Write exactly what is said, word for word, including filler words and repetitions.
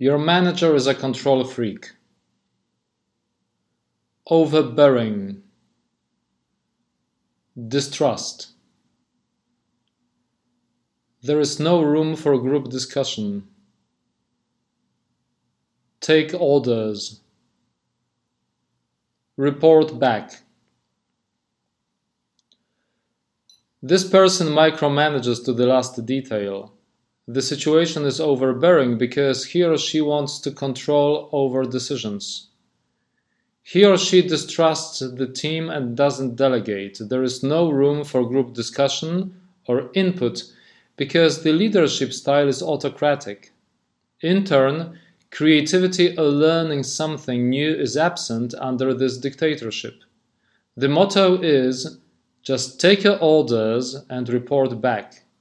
Your manager is a control freak. Overbearing. Distrust. There is no room for group discussion. Take orders. Report back. This person micromanages to the last detail. The situation is overbearing because he or she wants to control over decisions. He or she distrusts the team and doesn't delegate. There is no room for group discussion or input because the leadership style is autocratic. In turn, creativity or learning something new is absent under this dictatorship. The motto is, just take your orders and report back.